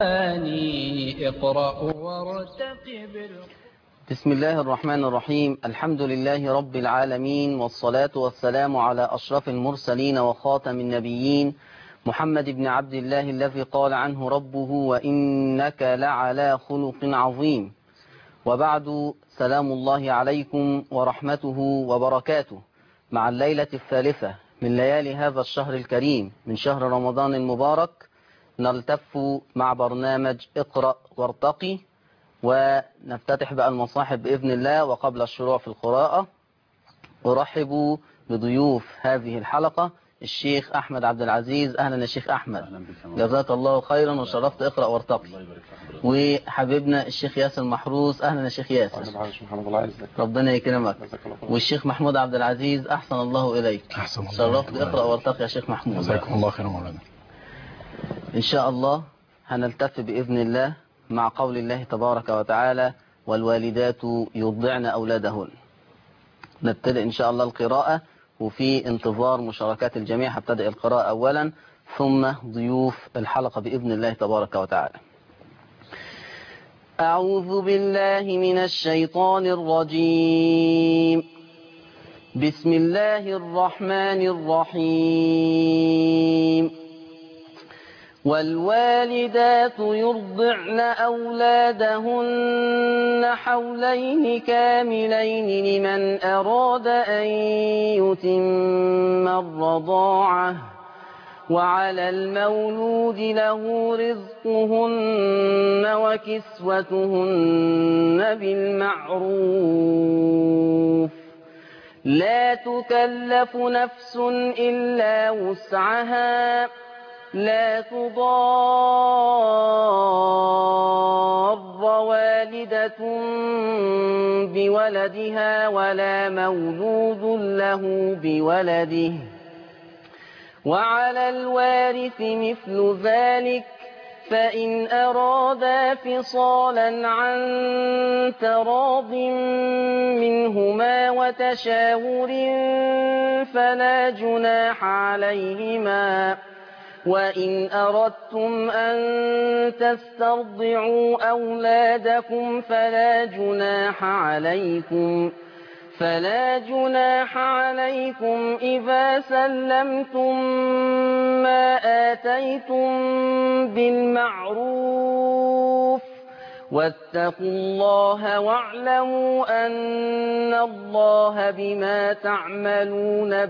اقرأ وارتقب. بسم الله الرحمن الرحيم. الحمد لله رب العالمين، والصلاة والسلام على أشرف المرسلين وخاتم النبيين محمد بن عبد الله الذي قال عنه ربه وإنك لعلى خلق عظيم. وبعد، سلام الله عليكم ورحمته وبركاته مع الليلة الثالثة من ليالي هذا الشهر الكريم من شهر رمضان المبارك. نلتف مع برنامج اقرأ وارتقي، ونفتتح بقى المصاحف بإذن الله. وقبل الشروع في القراءة أرحب بضيوف هذه الحلقة الشيخ أحمد عبد العزيز. أهلا يا شيخ أحمد، جزاك الله خيرا وشرفت اقرأ وارتقي. وحبيبنا الشيخ ياسر محروس. أهلا يا شيخ ياسر، ربنا يكرمك. والشيخ محمود عبد العزيز، أحسن الله إليك، شرفت اقرأ وارتقي يا شيخ محمود. جزاكم الله خيرا مولانا. إن شاء الله هنلتف بإذن الله مع قول الله تبارك وتعالى والوالدات يرضعن أولادهن. نبتدئ إن شاء الله القراءة، وفي انتظار مشاركات الجميع هبتدئ القراءة أولا ثم ضيوف الحلقة بإذن الله تبارك وتعالى. أعوذ بالله من الشيطان الرجيم. بسم الله الرحمن الرحيم. والوالدات يرضعن أولادهن حولين كاملين لمن أراد أن يتم الرضاعة، وعلى المولود له رزقهن وكسوتهن بالمعروف، لا تكلف نفس إلا وسعها، لا تضار والدة بولدها ولا مولود له بولده، وعلى الوارث مثل ذلك، فإن أرادا فصالا عن تراض منهما وتشاور فلا جناح عليهما. وإن أردتم أن تسترضعوا أولادكم فلا جناح عليكم إذا سلمتم ما آتيتم بالمعروف، واتقوا الله واعلموا أن الله بما تعملون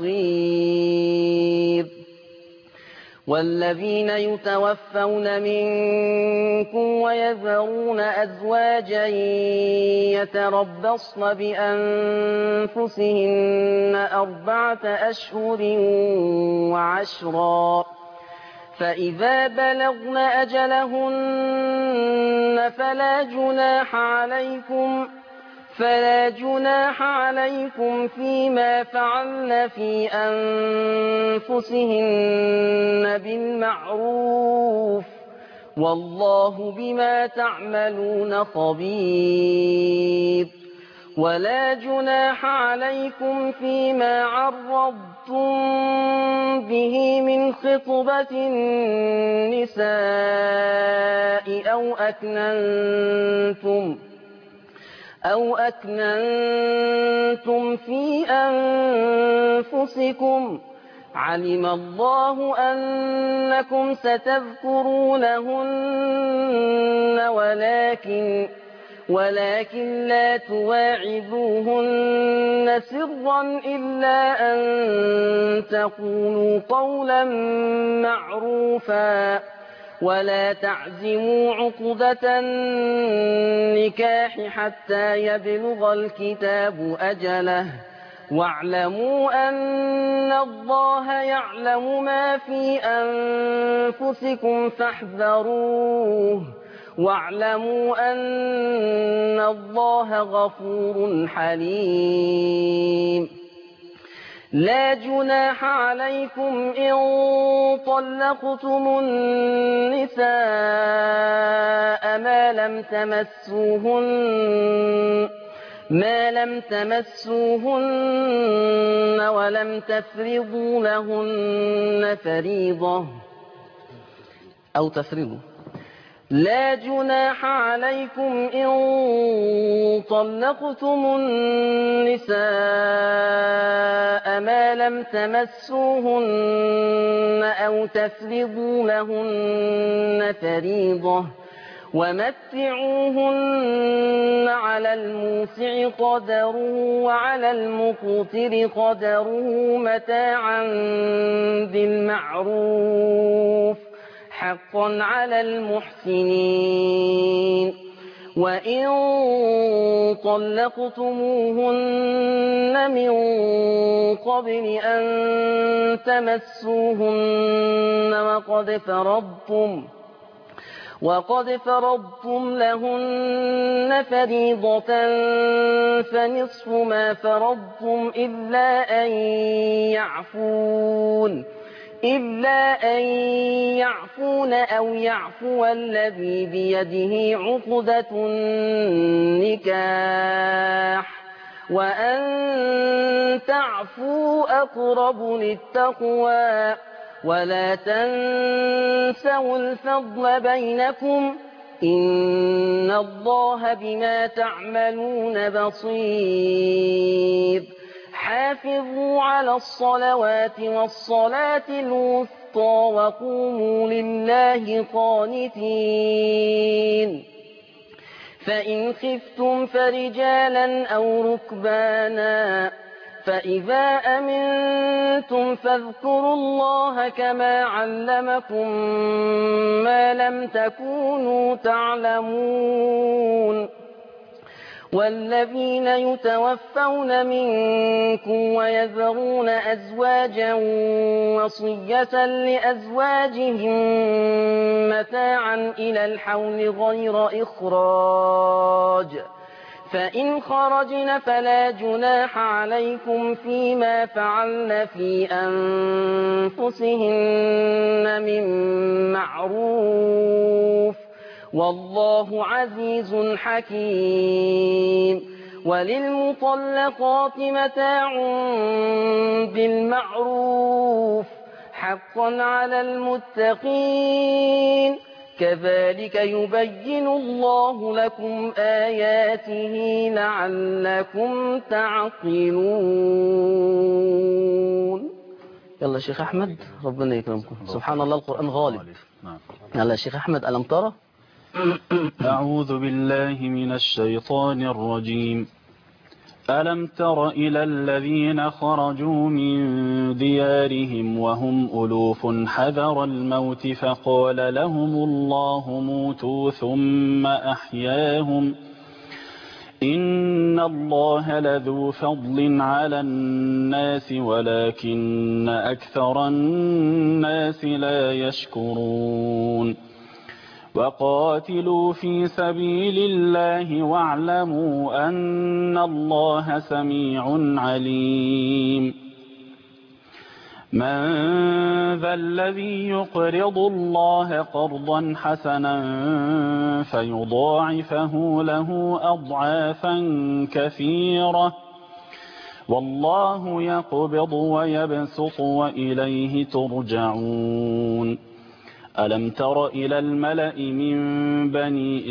بصير. والذين يتوفون منكم ويذرون أزواجا يتربصن بأنفسهن 4 أشهر وعشرا، فإذا بلغن أجلهن فلا جناح عليكم فيما فعلن في أنفسهن بالمعروف، والله بما تعملون خبير. ولا جناح عليكم فيما عرضتم به من خطبة النساء أو أكننتم في أنفسكم، علم الله أنكم ستذكرونهن ولكن لا تواعدوهن سرا إلا أن تقولوا قولا معروفا، ولا تعزموا عقدة النكاح حتى يبلغ الكتاب أجله، واعلموا أن الله يعلم ما في أنفسكم فاحذروه، واعلموا أن الله غفور حليم. لا جناح عليكم إن طلقتم النساء ما لم تمسوهن ولم تفرضوا لهن فريضة أو تفرضوا لا جناح عليكم إن طلقتم النساء ما لم تمسوهن أو تفرضوا لهن فريضة ومتعوهن على الموسع قدره وعلى المقتر قدره متاعا بالمعروف حقا على المحسنين وإن طلقتموهن من قبل أن تمسوهن وقد فرضتم لهن فريضة فنصف ما فرضتم إلا أن يعفون أو يعفو الذي بيده عقدة النكاح وأن تعفوا أقرب للتقوى ولا تنسوا الفضل بينكم إن الله بما تعملون بصير حافظوا على الصلوات والصلاة الوسطى وقوموا لله قانتين فإن خفتم فرجالا أو ركبانا فإذا أمنتم فاذكروا الله كما علمكم ما لم تكونوا تعلمون والذين يتوفون منكم ويذرون أزواجا وصية لأزواجهم متاعا إلى الحول غير إخراج فإن خرجن فلا جناح عليكم فيما فعلن في أنفسهن من معروف والله عزيز حكيم وللمطلقات متاع بالمعروف حقا على المتقين كذلك يبين الله لكم آياته لعلكم تعقلون. يلا شيخ أحمد ربنا يكرمكم. سبحان الله القرآن غالب. يلا شيخ أحمد ألم ترى؟ أعوذ بالله من الشيطان الرجيم. ألم تر إلى الذين خرجوا من ديارهم وهم ألوف حذر الموت فقال لهم الله موتوا ثم أحياهم إن الله لذو فضل على الناس ولكن أكثر الناس لا يشكرون وقاتلوا في سبيل الله واعلموا أن الله سميع عليم من ذا الذي يقرض الله قرضا حسنا فيضاعفه له أضعافا كثيرة والله يقبض ويبسط وإليه ترجعون ألم تر إلى الملأ من بني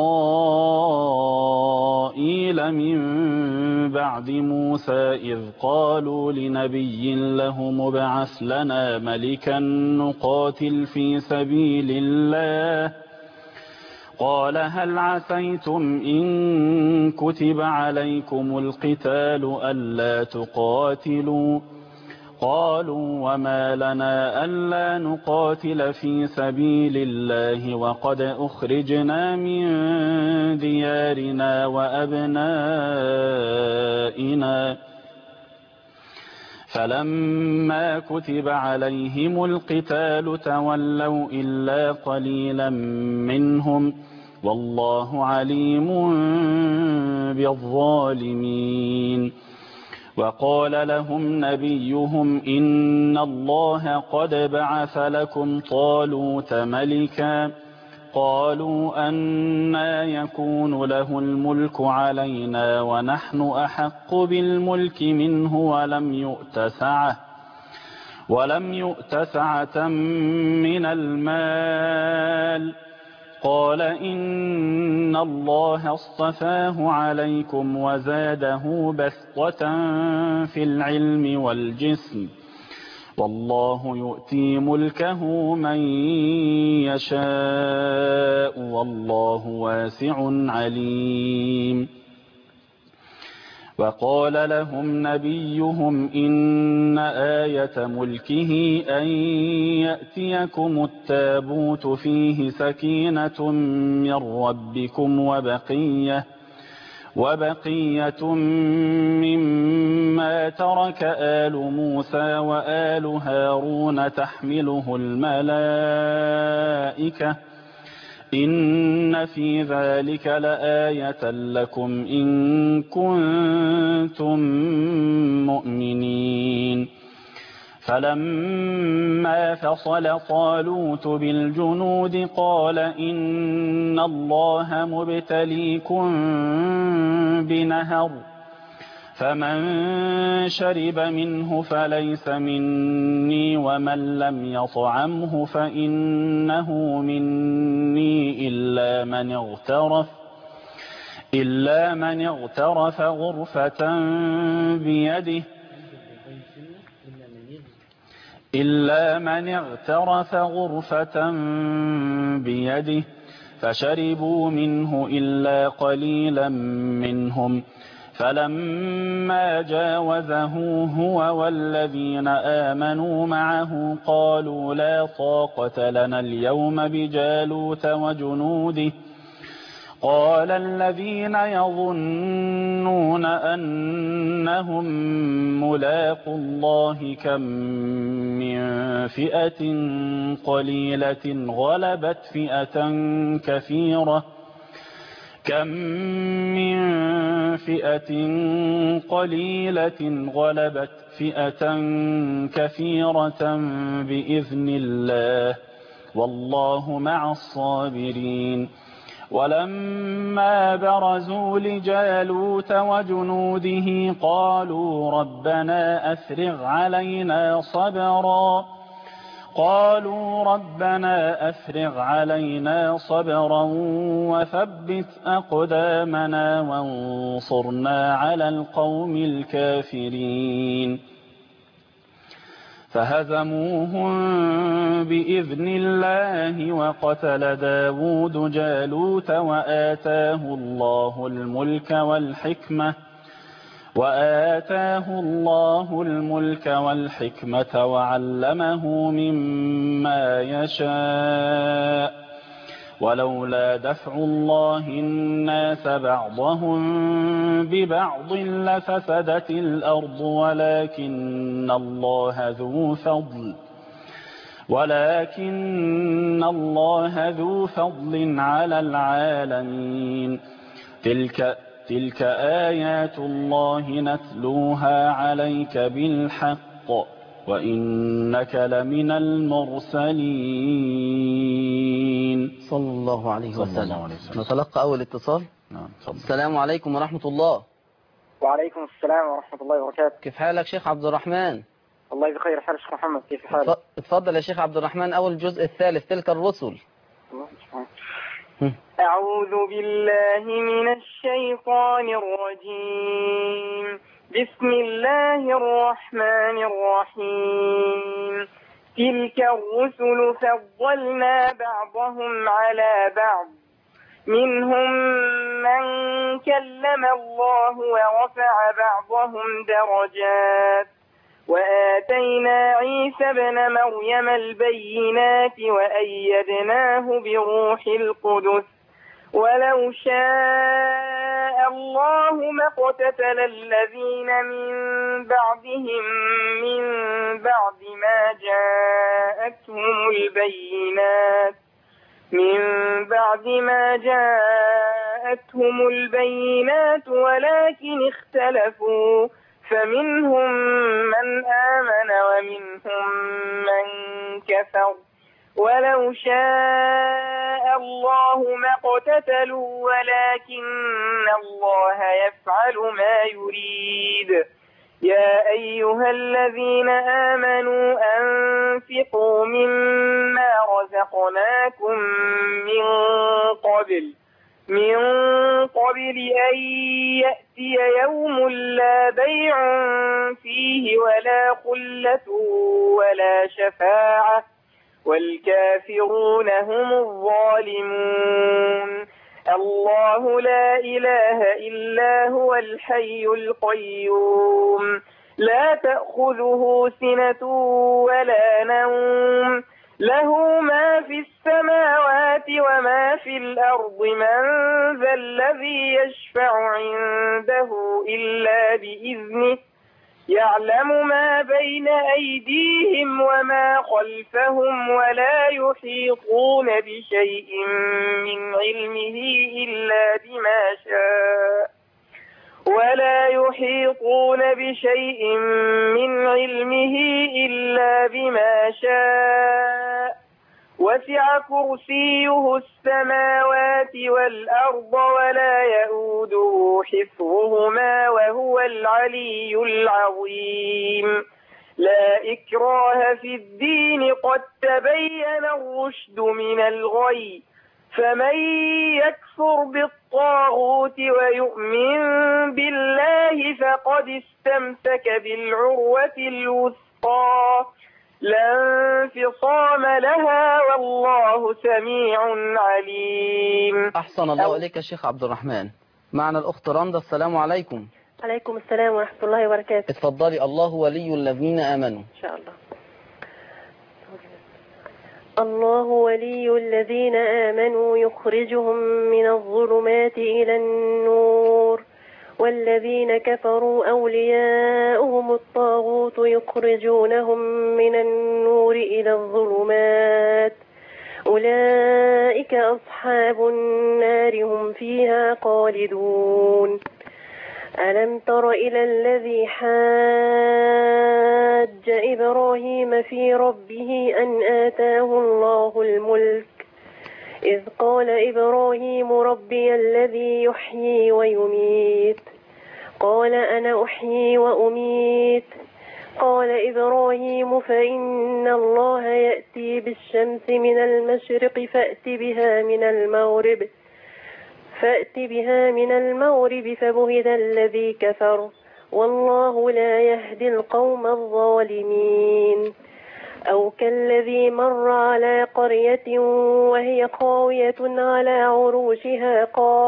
إسرائيل من بعد موسى إذ قالوا لنبي له مبعث لنا ملكا نقاتل في سبيل الله قال هل عسيتم إن كتب عليكم القتال ألا تقاتلوا قالوا وما لنا ألا نقاتل في سبيل الله وقد أخرجنا من ديارنا وأبنائنا فلما كتب عليهم القتال تولوا إلا قليلا منهم والله عليم بالظالمين وقال لهم نبيهم إن الله قد بعث لكم طالوت ملكا قالوا أنى يكون له الملك علينا ونحن أحق بالملك منه ولم يؤت سعة من المال قال إن الله اصطفاه عليكم وزاده بسطة في العلم والجسم والله يؤتي ملكه من يشاء والله واسع عليم. وقال لهم نبيهم إن آية ملكه أن يأتيكم التابوت فيه سكينة من ربكم وبقية مما ترك آل موسى وآل هارون تحمله الملائكة إن في ذلك لآية لكم إن كنتم مؤمنين. فلما فصل طالوت بالجنود قال إن الله مبتليكم بنهر فمن شرب منه فليس مني ومن لم يطعمه فإنه مني إلا من اغترف غرفة بيده فشربوا منه إلا قليلا منهم فلما جاوزه هو والذين آمنوا معه قالوا لا طاقة لنا اليوم بجالوت وجنوده قال الذين يظنون أنهم ملاقو الله كم من فئة قليلة غلبت فئة كثيرة بإذن الله والله مع الصابرين. ولما برزوا لجالوت وجنوده قالوا ربنا أفرغ علينا صبرا وثبت أقدامنا وانصرنا على القوم الكافرين. فهزموهم بإذن الله وقتل داود جالوت وآتاه الله الملك والحكمة وعلمه مما يشاء ولولا دفع الله الناس بعضهم ببعض لفسدت الأرض ولكن الله ذو فضل على العالمين. تلك آيات الله نتلوها عليك بالحق وإنك لمن المرسلين. صلى الله عليه صلى الله وسلم. عليه وسلم. نتلقى أول اتصال. نعم. السلام عليكم ورحمة الله. وعليكم السلام ورحمة الله وبركاته. كيف حالك شيخ عبد الرحمن؟ الله بخير حال شيخ محمد، كيف حالك؟ اتفضل يا شيخ عبد الرحمن، أول الجزء الثالث تلك الرسل. أعوذ بالله من الشيطان الرجيم. بسم الله الرحمن الرحيم. تلك الرسل فضلنا بعضهم على بعض منهم من كلم الله ورفع بعضهم درجات وآتينا عيسى ابن مريم البينات وأيدناه بروح القدس ولو شاء الله ما اقتتل الذين من بعدهم من بعد ما جاءتهم البينات ولكن اختلفوا فمنهم من آمن ومنهم من كفر ولو شاء الله ما اقتتلوا ولكن الله يفعل ما يريد. يا أيها الذين آمنوا أنفقوا مما رزقناكم من قبل أن يأتي يوم لا بيع فيه ولا خلة ولا شفاعة والكافرون هم الظالمون. الله لا إله إلا هو الحي القيوم لا تأخذه سنة ولا نوم له ما في السماوات وما في الأرض من ذا الذي يشفع عنده إلا بإذنه يعلم ما بين أيديهم وما خلفهم ولا يحيطون بشيء من علمه إلا بما شاء وسع كرسيه السماوات والأرض ولا يؤوده حفظهما وهو العلي العظيم. لا إكراه في الدين قد تبين الرشد من الغي فمن يكفر بالطاغوت ويؤمن بالله فقد استمسك بالعروة الوثقى لا انفصام لها والله سميع عليم. أحسن الله إليك يا شيخ عبد الرحمن. معنا الأخت رندا. السلام عليكم. عليكم السلام ورحمة الله وبركاته. اتفضلي. الله ولي الذين آمنوا. إن شاء الله. الله ولي الذين آمنوا يخرجهم من الظلمات إلى النور والذين كفروا أولياؤهم الطاغوت يخرجونهم من النور إلى الظلمات أولئك أصحاب النار هم فيها خالدون. ألم تر إلى الذي حاج إبراهيم في ربه أن آتاه الله الملك إذ قال إبراهيم ربي الذي يحيي ويميت قال أنا أحيي وأميت قال إبراهيم فإن الله يأتي بالشمس من المشرق فأت بها من المغرب فبهت الذي كفر والله لا يهدي القوم الظالمين. أو كالذي مر على قرية وهي خاوية على عروشها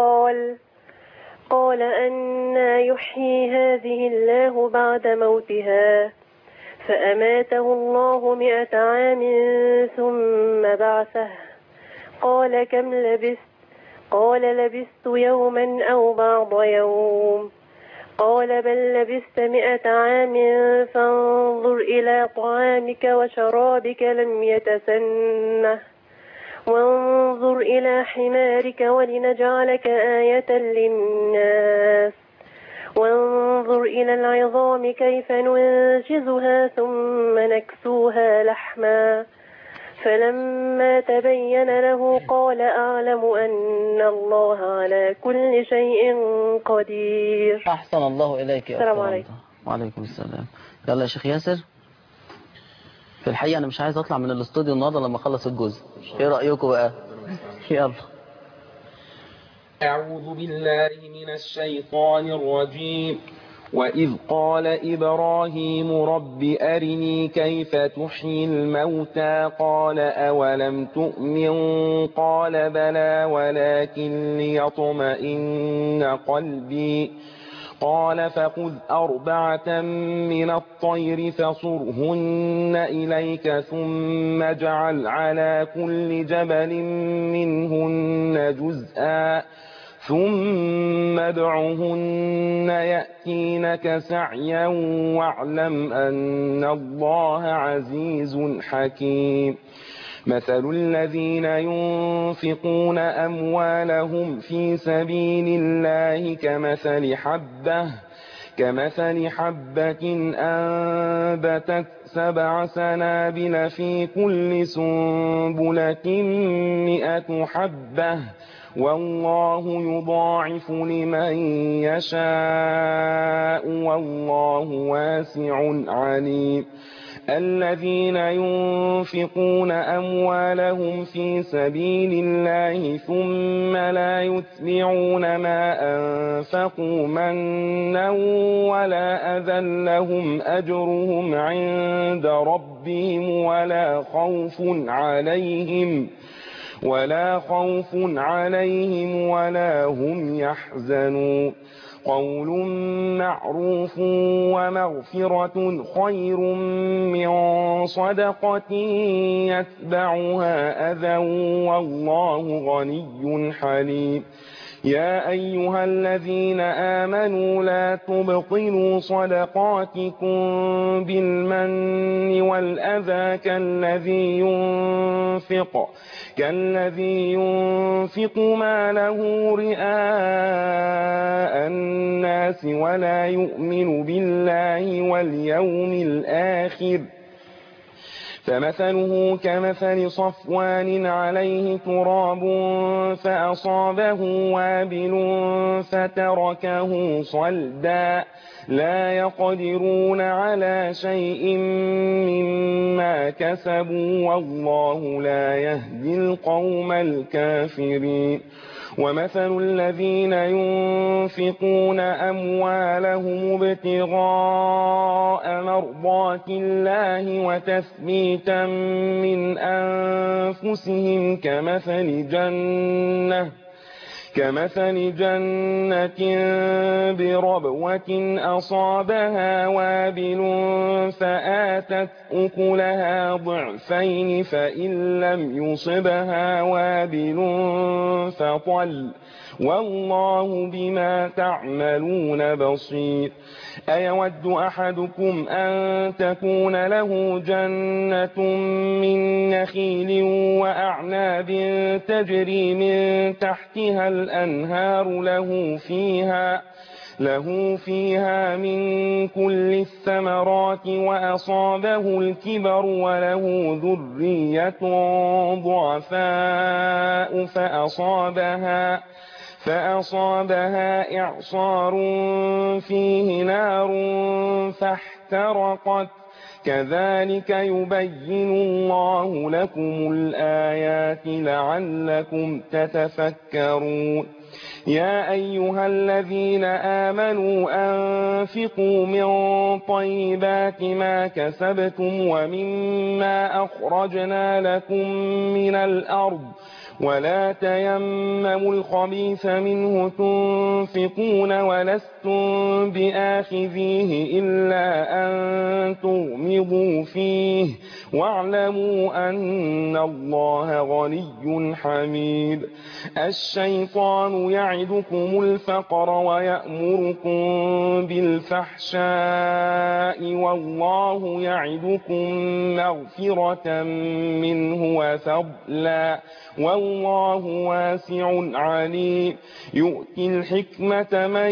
قال أنى يحيي هذه الله بعد موتها فأماته الله 100 عام ثم بعثه قال كم لبثت قال لبثت يوما أو بعض يوم قال بل لبثت 100 عام فانظر إلى طعامك وشرابك لم يتسنه وانظر إلى حمارك ولنجعلك آية للناس وانظر إلى العظام كيف ننشزها ثم نكسوها لحما فلما تبين له قال أعلم أن الله على كل شيء قدير. أحسن الله إليك يا أخت. السلام عليكم. وعليكم السلام. يلا يا شيخ ياسر. في الحقيقة أنا مش عايز أطلع من الاستوديو النهاردة لما أخلص الجزء. إيه رأيكم بقى؟ يلا. أعوذ بالله من الشيطان الرجيم. وإذ قال إبراهيم رب أرني كيف تحيي الموتى قال أولم تؤمن قال بلى ولكن ليطمئن قلبي قال فخذ 4 من الطير فصرهن إليك ثم اجعل على كل جبل منهن جزءا ثم ادعهن يأتينك سعيا واعلم أن الله عزيز حكيم. مثل الذين ينفقون أموالهم في سبيل الله كمثل كمثل حبة أنبتت 7 سنابل في كل سنبلة 100 حبة والله يضاعف لمن يشاء والله واسع عليم. الذين ينفقون أموالهم في سبيل الله ثم لا يتبعون ما أنفقوا منا ولا أذى لهم أجرهم عند ربهم ولا خوف عليهم ولا هم يحزنون. قول معروف ومغفرة خير من صدقة يتبعها أذى والله غني حليم. يا أيها الذين آمنوا لا تبطلوا صدقاتكم بالمن والأذى كالذي ينفق ماله رئاء الناس ولا يؤمن بالله واليوم الآخر فمثله كمثل صفوان عليه تراب فأصابه وابل فتركه صلدا لا يقدرون على شيء مما كسبوا والله لا يهدي القوم الكافرين. ومثل الذين ينفقون أموالهم ابتغاء مرضات الله وتثبيتا من أنفسهم كمثل جنة بربوة أصابها وابل فآتت أكلها ضعفين فإن لم يصبها وابل فطل والله بما تعملون بصير. أيود أحدكم أن تكون له جنة من نخيل وأعناب تجري من تحتها الأنهار له فيها من كل الثمرات وأصابه الكبر وله ذرية ضعفاء فأصابها إعصار فيه نار فاحترقت كذلك يبين الله لكم الآيات لعلكم تتفكرون. يا أيها الذين آمنوا أنفقوا من طيبات ما كسبتم ومما أخرجنا لكم من الأرض ولا تيمموا الخبيث منه تنفقون ولستم بآخذيه إلا أن تغمضوا فيه واعلموا أن الله غني حميد. الشيطان يعدكم الفقر ويأمركم بالفحشاء والله يعدكم مغفرة منه وفضلا والله واسع عليم. يؤتي الحكمة من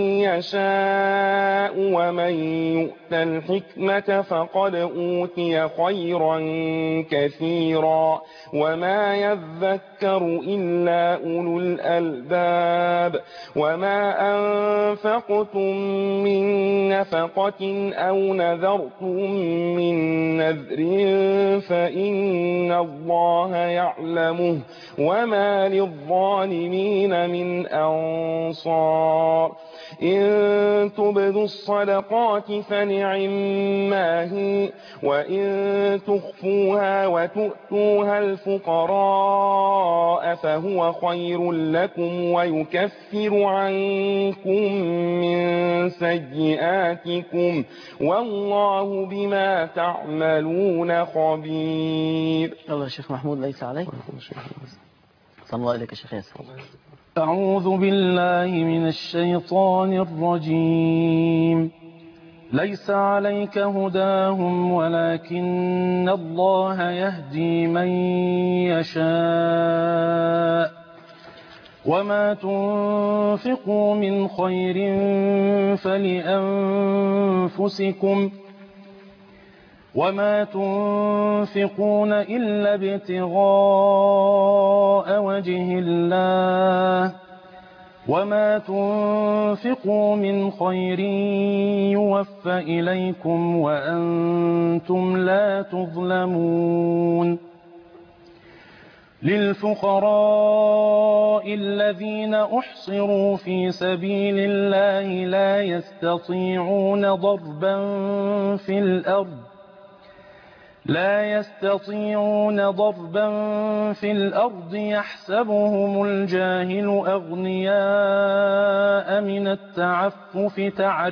يشاء ومن يؤت الحكمة فقد أوتي خيرا كثيرا وما يذكر إلا أولو الألباب. وما أنفقتم من نفقة أو نذرتم من نذر فإن الله يعلمه وما للظالمين من أنصار. إن تبدوا الصدقات فنعما هي وإن تخفوها وتؤتوها الفقراء فهو خير لكم ويكفر عنكم من سيئاتكم والله بما تعملون خبير. يلا يا شيخ محمود ليس عليك. صلى الله عليك يا شيخ ياسر. أعوذ بالله من الشيطان الرجيم. ليس عليك هداهم ولكن الله يهدي من يشاء وما تنفقوا من خير فلأنفسكم وما تنفقون إلا ابتغاء وجه الله وما تنفقوا من خير يوفى إليكم وأنتم لا تظلمون للفقراء الذين أحصروا في سبيل الله لا يستطيعون ضربا في الأرض يحسبهم الجاهل أغنياء من التعفف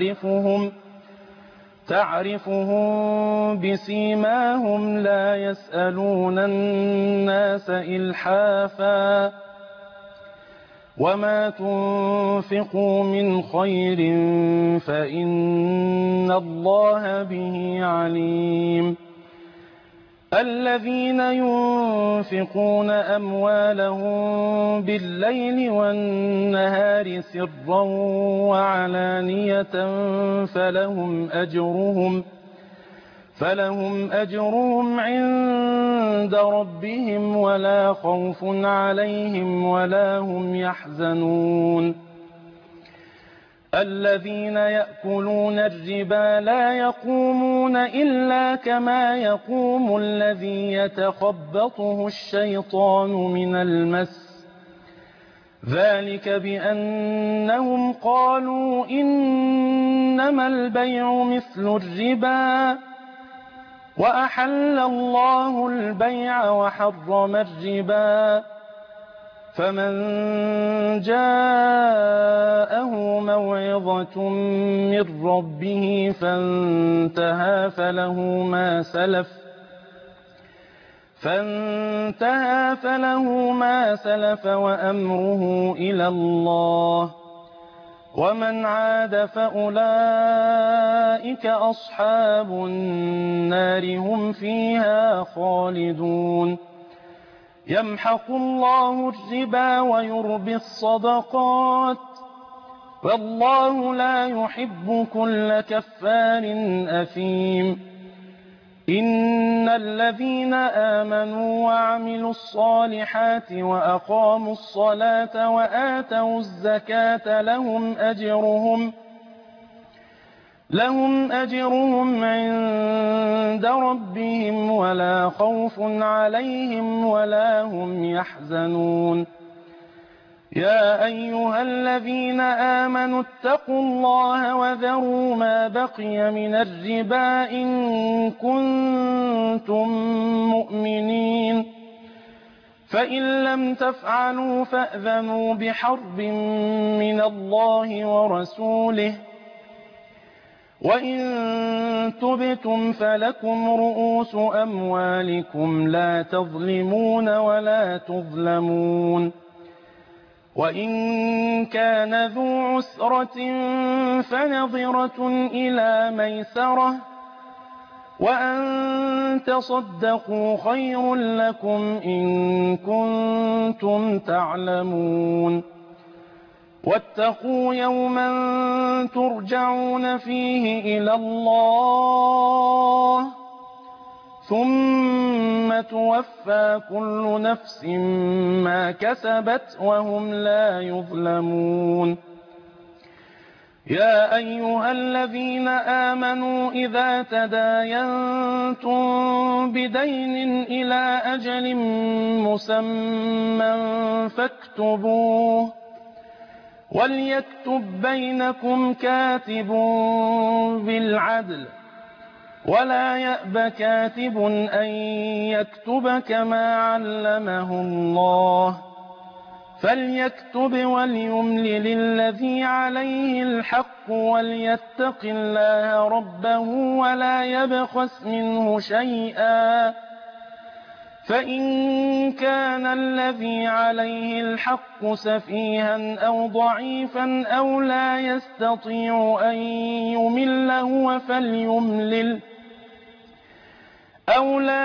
تعرفهم بسيماهم لا يسألون الناس إلحافا وما تنفقوا من خير فإن الله به عليم الذين ينفقون أموالهم بالليل والنهار سرا وعلانية فلهم أجرهم عند ربهم ولا خوف عليهم ولا هم يحزنون الذين يأكلون الربا لا يقومون إلا كما يقوم الذي يتخبطه الشيطان من المس ذلك بأنهم قالوا إنما البيع مثل الربا وأحل الله البيع وحرم الربا فمن جاءه موعظة من ربه فانتهى فله ما سلف وأمره إلى الله ومن عاد فأولئك أصحاب النار هم فيها خالدون يمحق الله الربا ويربي الصدقات والله لا يحب كل كفار أثيم إن الذين آمنوا وعملوا الصالحات وأقاموا الصلاة وآتوا الزكاة لهم أجرهم عند ربهم ولا خوف عليهم ولا هم يحزنون يا أيها الذين آمنوا اتقوا الله وذروا ما بقي من الربا إن كنتم مؤمنين فإن لم تفعلوا فأذنوا بحرب من الله ورسوله وإن تبتم فلكم رؤوس أموالكم لا تظلمون ولا تظلمون وإن كان ذو عسرة فنظرة إلى ميسرة وأن تصدقوا خير لكم إن كنتم تعلمون واتقوا يوما ترجعون فيه إلى الله ثم توفى كل نفس ما كسبت وهم لا يظلمون يا أيها الذين آمنوا إذا تداينتم بدين إلى أجل مسمى فاكتبوه وليكتب بينكم كاتب بالعدل ولا يأب كاتب أن يكتب كما علمه الله فليكتب وليملل الذي عليه الحق وليتق الله ربه ولا يبخس منه شيئا فإن كان الذي عليه الحق سفيها أو ضعيفا أو لا يستطيع أن يمل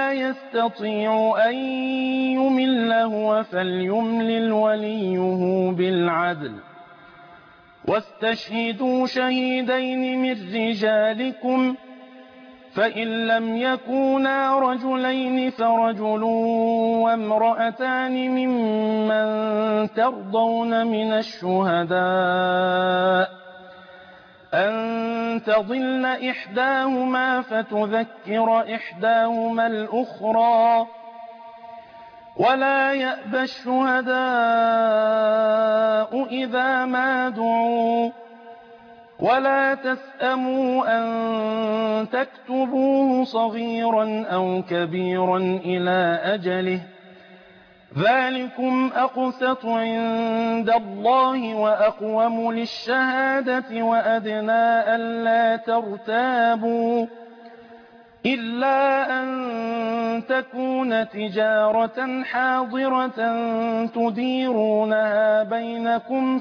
هو فليملل وليه بالعدل واستشهدوا شهيدين من رجالكم فإن لم يكونا رجلين فرجل وامرأتان ممن ترضون من الشهداء أن تضل إحداهما فتذكر إحداهما الأخرى ولا يأبى الشهداء إذا ما دعوا ولا تسأموا أن تكتبوه صغيرا أو كبيرا إلى أجله ذلكم أقسط عند الله وأقوم للشهادة وأدنى ألا ترتابوا إلا أن تكون تجارة حاضرة تديرونها بينكم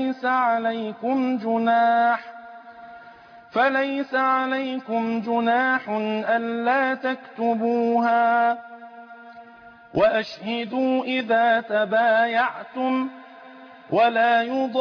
فليس عليكم جناح ألا تكتبوها وأشهدوا إذا تبايعتم ولا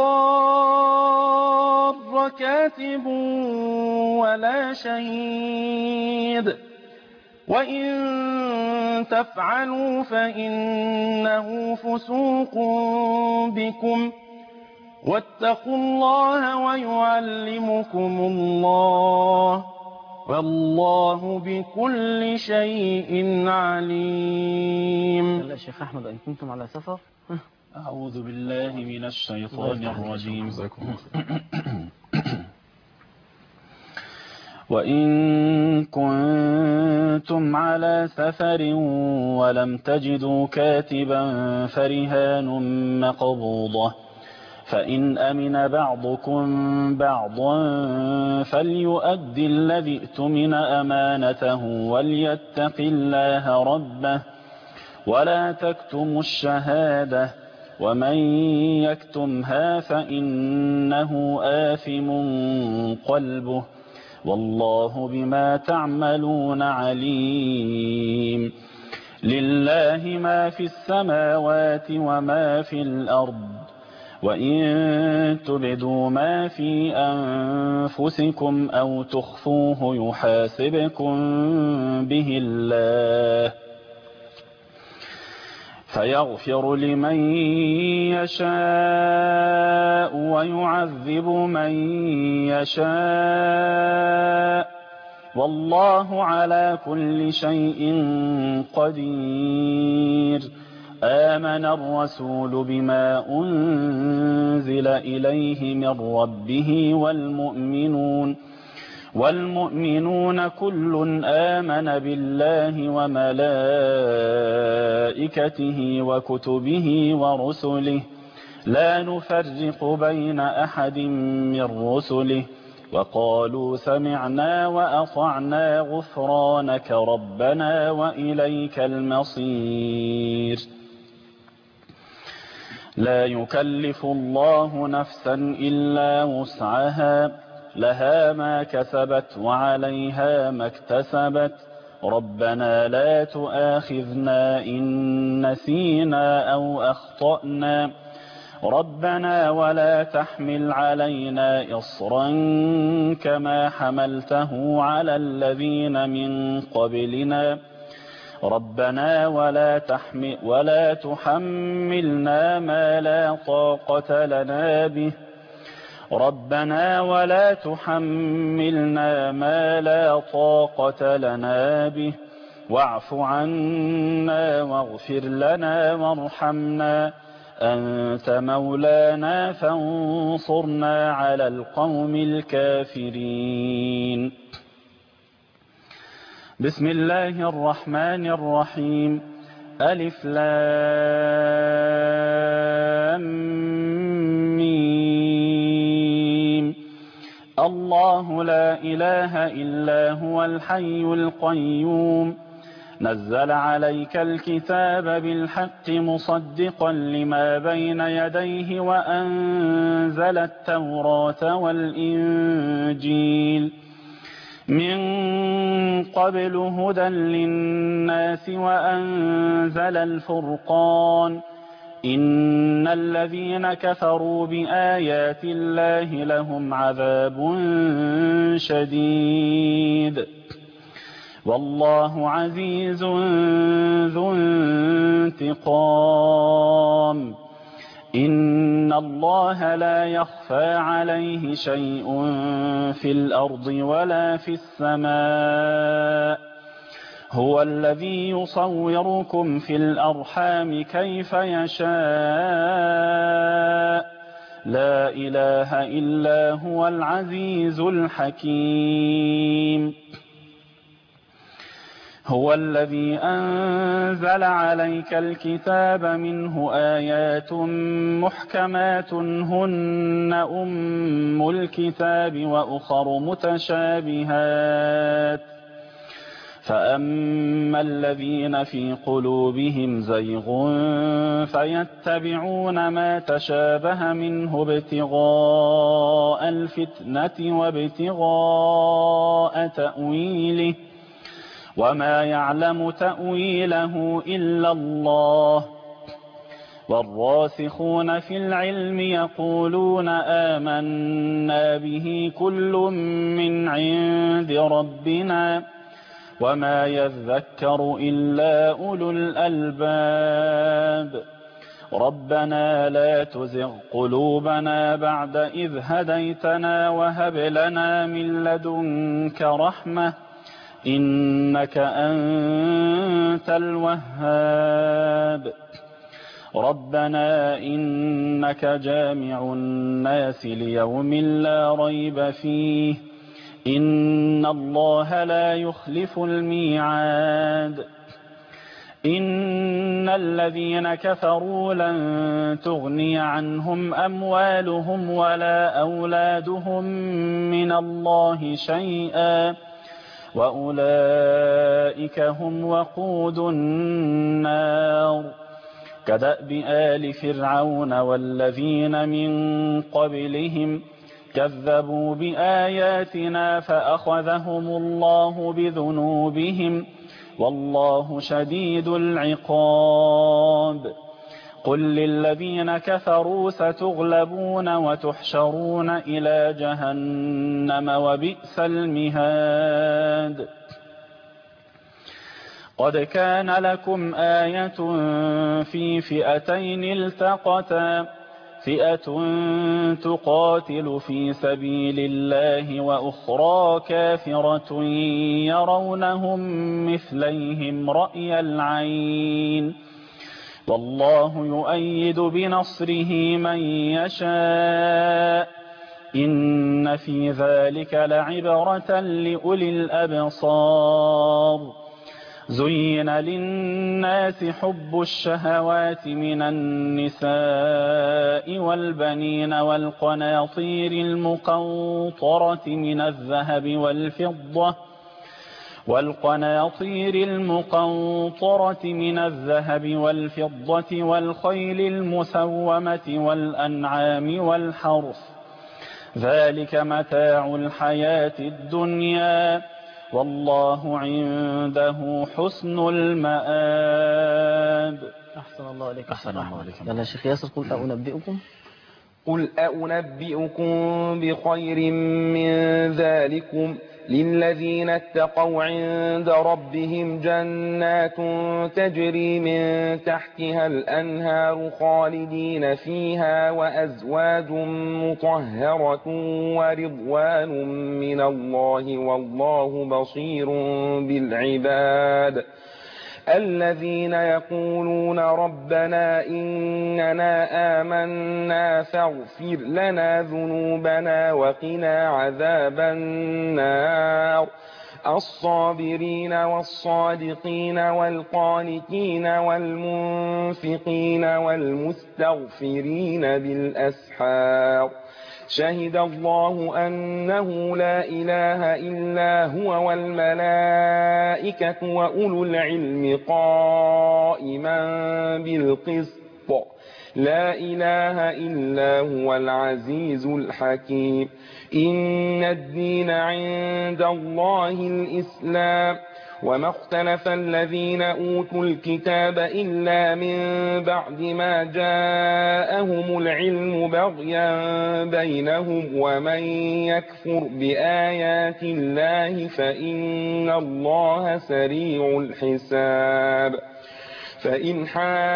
يضار كاتب ولا شهيد وإن تفعلوا فإنه فسوق بكم واتقوا الله ويعلمكم الله والله بكل شيء عليم. يلا يا شيخ أحمد، إن كنتم على سفر. أعوذ بالله من الشيطان الرجيم. وإن كنتم على سفر ولم تجدوا كاتبا فرهان مقبوضة فإن أمن بعضكم بعضا فليؤدي الذي اؤتمن أمانته وليتق الله ربه ولا تكتموا الشهادة ومن يكتمها فإنه آثم قلبه والله بما تعملون عليم. لله ما في السماوات وما في الأرض وإن تبدوا ما في أنفسكم أو تخفوه يحاسبكم به الله فيغفر لمن يشاء ويعذب من يشاء والله على كل شيء قدير. آمن الرسول بما أنزل إليه من ربه والمؤمنون كل آمن بالله وملائكته وكتبه ورسله لا نفرق بين أحد من رسله وقالوا سمعنا وأطعنا غفرانك ربنا وإليك المصير. لا يكلف الله نفسا إلا وسعها لها ما كسبت وعليها ما اكتسبت ربنا لا تؤاخذنا إن نسينا أو أخطأنا ربنا ولا تحمل علينا إصرا كما حملته على الذين من قبلنا ربنا ولا تحملنا ما لا طاقة لنا به ربنا ولا تحملنا ما لا طاقة لنا به واعف عنا واغفر لنا وارحمنا أنت مولانا فانصرنا على القوم الكافرين. بسم الله الرحمن الرحيم. ألف لام ميم. الله لا إله إلا هو الحي القيوم نزل عليك الكتاب بالحق مصدقا لما بين يديه وأنزل التوراة والإنجيل من قبل هدى للناس وأنزل الفرقان إن الذين كفروا بآيات الله لهم عذاب شديد والله عزيز ذو انتقام إن الله لا يخفى عليه شيء في الأرض ولا في السماء هو الذي يصوركم في الأرحام كيف يشاء لا إله إلا هو العزيز الحكيم هو الذي أنزل عليك الكتاب منه آيات محكمات هن أم الكتاب وأخر متشابهات فأما الذين في قلوبهم زيغ فيتبعون ما تشابه منه ابتغاء الفتنة وابتغاء تأويله وما يعلم تأويله إلا الله والراسخون في العلم يقولون آمنا به كل من عند ربنا وما يذكر إلا أولو الألباب ربنا لا تزغ قلوبنا بعد إذ هديتنا وهب لنا من لدنك رحمة إنك أنت الوهاب ربنا إنك جامع الناس ليوم لا ريب فيه إن الله لا يخلف الميعاد إن الذين كفروا لن تغني عنهم أموالهم ولا أولادهم من الله شيئا وأولئك هم وقود النار كدأب آل فرعون والذين من قبلهم كذبوا بآياتنا فأخذهم الله بذنوبهم والله شديد العقاب قل للذين كفروا ستغلبون وتحشرون إلى جهنم وبئس المهاد قد كان لكم آية في فئتين التقتا فئة تقاتل في سبيل الله وأخرى كافرة يرونهم مثليهم رأي العين والله يؤيد بنصره من يشاء إن في ذلك لعبرة لأولي الأبصار زين للناس حب الشهوات من النساء والبنين والقناطير المقنطرة من الذهب والفضة والخيل المسومة والأنعام والحرث ذلك متاع الحياة الدنيا والله عنده حسن المآب. أحسن الله عليك. أحسن الله عليك. يلا شيخ ياسر قل أنبئكم بخير من ذلكم للذين اتقوا عند ربهم جنات تجري من تحتها الأنهار خالدين فيها وأزواج مطهرة ورضوان من الله والله بصير بالعباد الذين يقولون ربنا إننا آمنا فاغفر لنا ذنوبنا وقنا عذاب النار الصابرين والصادقين والقانتين والمنفقين والمستغفرين بالأسحار شهد الله أنه لا إله إلا هو والملائكة وأولو العلم قائما بالقسط لا إله إلا هو العزيز الحكيم إن الدين عند الله الإسلام وما اختلف الذين أوتوا الكتاب إلا من بعد ما جاءهم العلم بغيا بينهم ومن يكفر بآيات الله فإن الله سريع الحساب فإن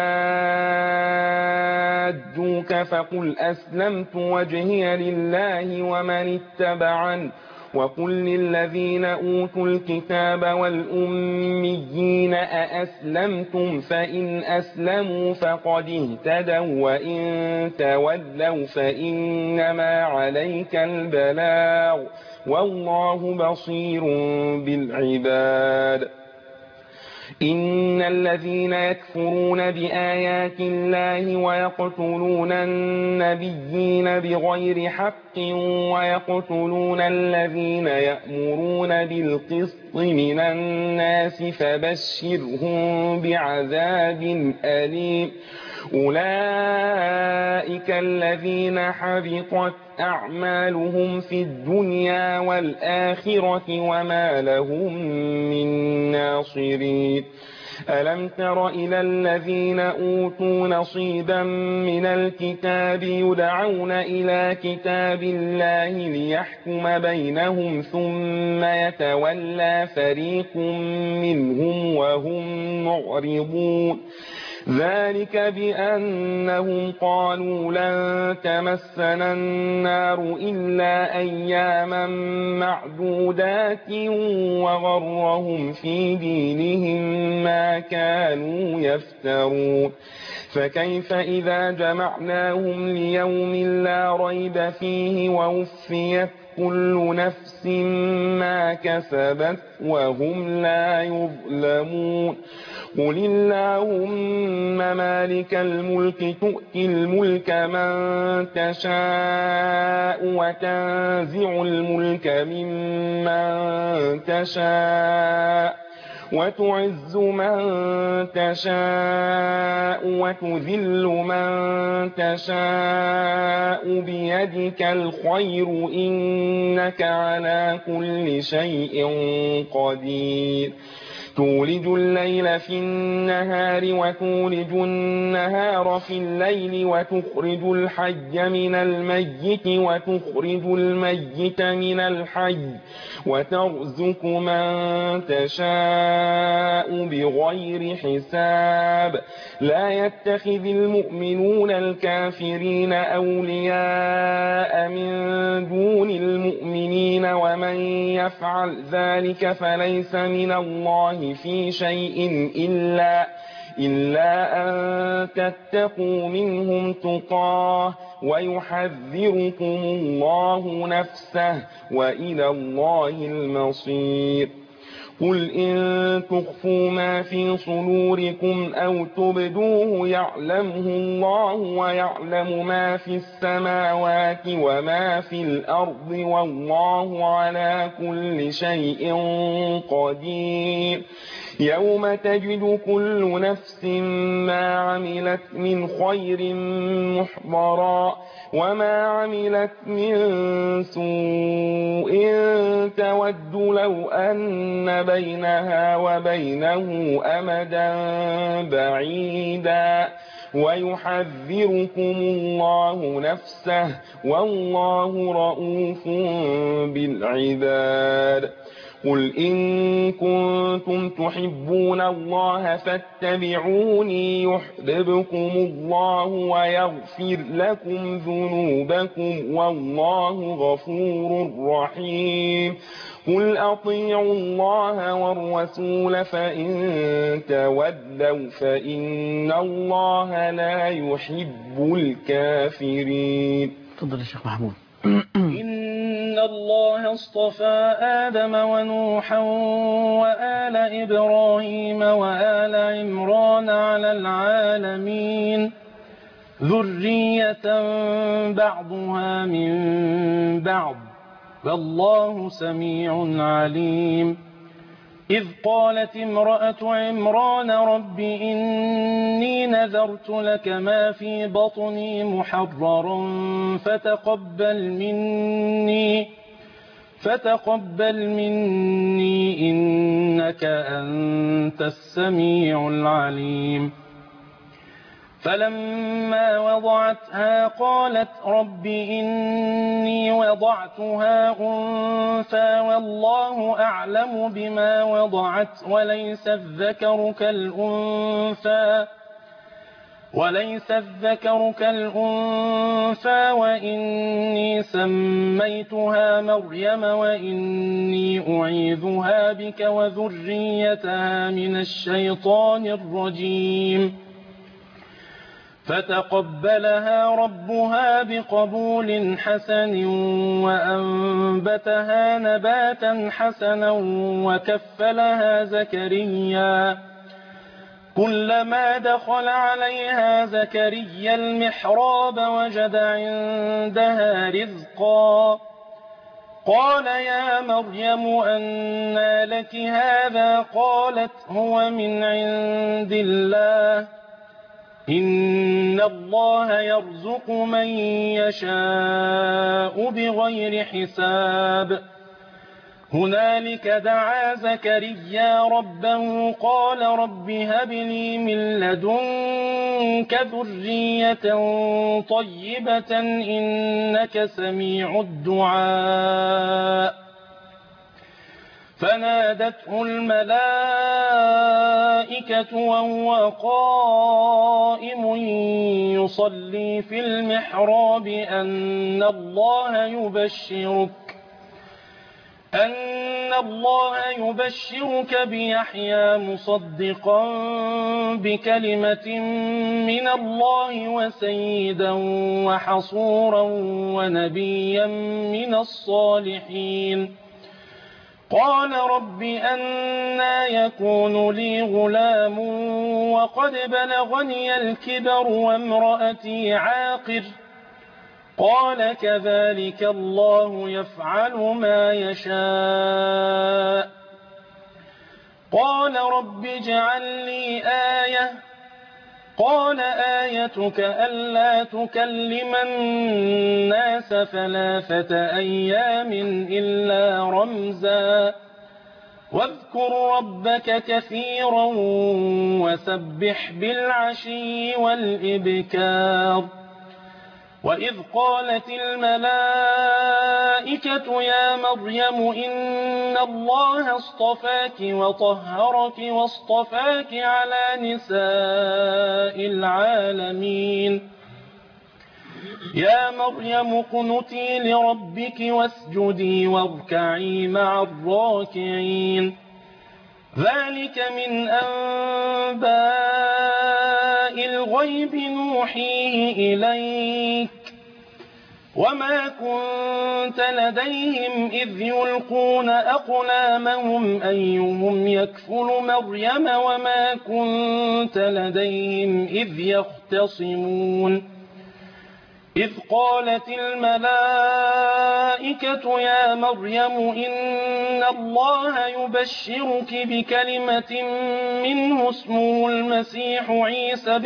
حاجوك فقل أسلمت وجهي لله ومن اتبعن وقل للذين أوتوا الكتاب والأميين أأسلمتم فإن أسلموا فقد اهتدوا وإن تولوا فإنما عليك البلاغ والله بصير بالعباد إن الذين يكفرون بآيات الله ويقتلون النبيين بغير حق ويقتلون الذين يأمرون بالقسط من الناس فبشرهم بعذاب أليم أولئك الذين حبطت أعمالهم في الدنيا والآخرة وما لهم من ناصرين ألم تر إلى الذين أوتوا نصيبا من الكتاب يدعون إلى كتاب الله ليحكم بينهم ثم يتولى فريق منهم وهم معرضون ذلك بأنهم قالوا لن تمسنا النار إلا أياما معدودات وغرهم في دينهم ما كانوا يفترون فكيف إذا جمعناهم ليوم لا ريب فيه ووفيت كل نفس ما كسبت وهم لا يظلمون قل اللهم مالك الملك تؤتي الملك من تشاء وتنزع الملك ممن تشاء وتعز من تشاء وتذل من تشاء بيدك الخير إنك على كل شيء قدير تولج الليل في النهار وتولج النهار في الليل وتخرج الحي من الميت وتخرج الميت من الحي وترزق من تشاء بغير حساب لا يتخذ المؤمنون الكافرين أولياء من دون المؤمنين ومن يفعل ذلك فليس من الله في شيء إلا أن تتقوا منهم تقاه ويحذركم الله نفسه وإلى الله المصير قل إن تخفوا ما في صدوركم أو تبدوه يعلمه الله ويعلم ما في السماوات وما في الأرض والله على كل شيء قدير يوم تجد كل نفس ما عملت من خير محضرا وما عملت من سوء تود لو أن بينها وبينه أمدا بعيدا ويحذركم الله نفسه والله رؤوف بالعباد قل إن كنتم تحبون الله فاتبعوني يحببكم الله ويغفر لكم ذنوبكم والله غفور رحيم قل أطيعوا الله والرسول فإن تولوا فإن الله لا يحب الكافرين. تفضل يا شيخ محمود. إن الله اصطفى آدم ونوحا وآل إبراهيم وآل عمران على العالمين ذرية بعضها من بعض والله سميع عليم إذ قالت امرأة عمران رب إني نذرت لك ما في بطني محررا فتقبل مني فتقبل مني إنك أنت السميع العليم. فلما وضعتها قالت رب إني وضعتها أنثى والله أعلم بما وضعت وليس الذكر كالأنثى وإني سميتها مريم وإني أعيذها بك وذريتها من الشيطان الرجيم. فتقبلها ربها بقبول حسن وأنبتها نباتا حسنا وكفلها زكريا. كلما دخل عليها زكريا المحراب وجد عندها رزقا قال يا مريم أنى لك هذا قالت هو من عند الله إن الله يرزق من يشاء بغير حساب. هنالك دعا زكريا ربه قال رب هب لي من لدنك ذرية طيبة إنك سميع الدعاء. فنادته الملائكة وهو قائم يصلي في المحراب أن الله يبشرك بيحيى مصدقا بكلمة من الله وسيدا وحصورا ونبيا من الصالحين. قال رب أنى يكون لي غلام وقد بلغني الكبر وامرأتي عاقر قال كذلك الله يفعل ما يشاء. قال رب اجعل لي آية قال آيتك ألا تكلم الناس 3 أيام إلا رمزا واذكر ربك كثيرا وسبح بالعشي والإبكار. وإذ قالت الملائكة يا مريم إن الله اصطفاك وطهرك واصطفاك على نساء العالمين. يا مريم اقنتي لربك واسجدي واركعي مع الراكعين. ذلك من أنباء الغيب نوحيه إليك وما كنت لديهم إذ يلقون أقلامهم أيهم يكفل مريم وما كنت لديهم إذ يختصمون. إذ قالت الملائكة يا مريم إن الله يبشرك بكلمة منه اسمه المسيح عيسى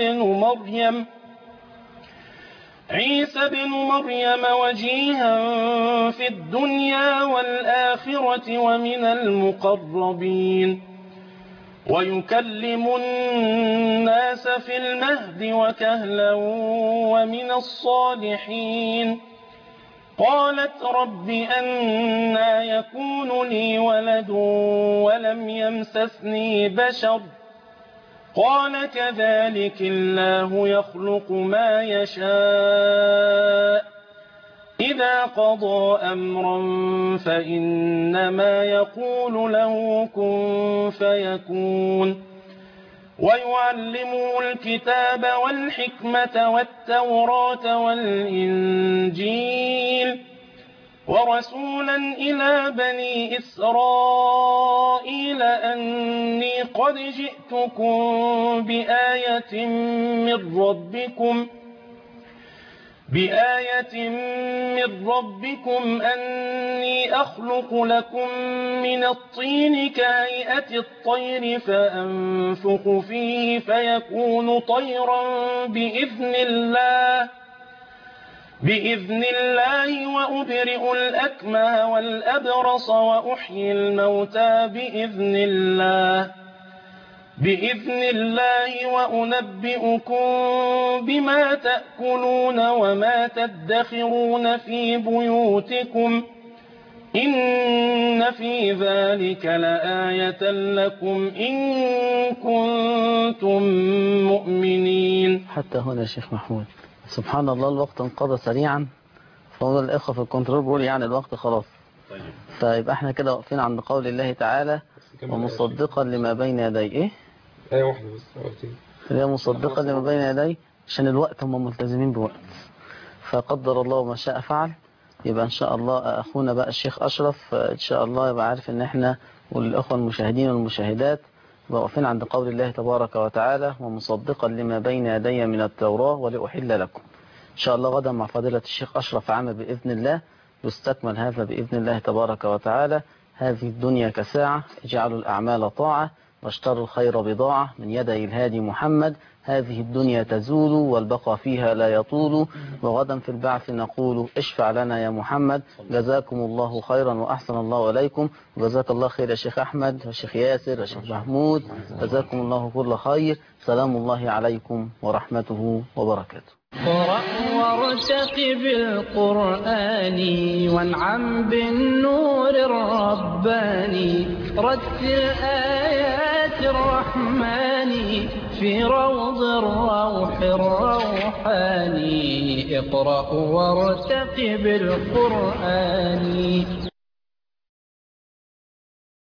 بن مريم وجيها في الدنيا والآخرة ومن المقربين ويكلم الناس في المهد وكهلا ومن الصالحين. قالت رب أنى يكون لي ولد ولم يمسسني بشر قال كذلك الله يخلق ما يشاء إذا قضى أمرا فإنما يقول له كن فيكون. ويعلمه الكتاب والحكمة والتوراة والإنجيل ورسولا إلى بني إسرائيل أني قد جئتكم بآية من ربكم أني أخلق لكم من الطين كهيئة الطير فأنفخ فيه فيكون طيرا بإذن الله بإذن الله وأبرئ الأكمه والأبرص وأحيي الموتى بإذن الله وأنبئكم بما تأكلون وما تدخرون في بيوتكم إن في ذلك لآية لكم إن كنتم مؤمنين. حتى هنا يا شيخ محمود سبحان الله الوقت انقضى سريعا، فهو الإخوة في الكنترول بيقول يعني الوقت خلاص. طيب احنا كده واقفين عند قول الله تعالى ومصدقا لما بين يديه. آية واحدة بس هي مصدقا لما بين يديه عشان الوقت هم ملتزمين بوقت، فقدر الله ما شاء فعل. يبقى ان شاء الله اخونا بقى الشيخ اشرف ان شاء الله يبقى عارف ان احنا والاخوه المشاهدين والمشاهدات واقفين عند قول الله تبارك وتعالى ومصدقا لما بين يدي من التوراة ولأحل لكم. ان شاء الله غدا مع فضيلة الشيخ اشرف عامر باذن الله يستكمل هذا باذن الله تبارك وتعالى. هذه الدنيا كساعة، اجعلوا الاعمال طاعة واشتروا الخير بضاعة من يدي الهادي محمد. هذه الدنيا تزول والبقى فيها لا يطول، وغدا في البعث نقول اشفع لنا يا محمد. جزاكم الله خيرا وأحسن الله إليكم، وجزاك الله خير يا شيخ أحمد والشيخ ياسر والشيخ محمود، جزاكم الله كل خير. سلام الله عليكم ورحمته وبركاته. قرأ وارتقب القرآن وانعم بالنور الرباني، رتل آيات الرحمن في روض الروح الروحاني. اقرأ وارتقب القرآن.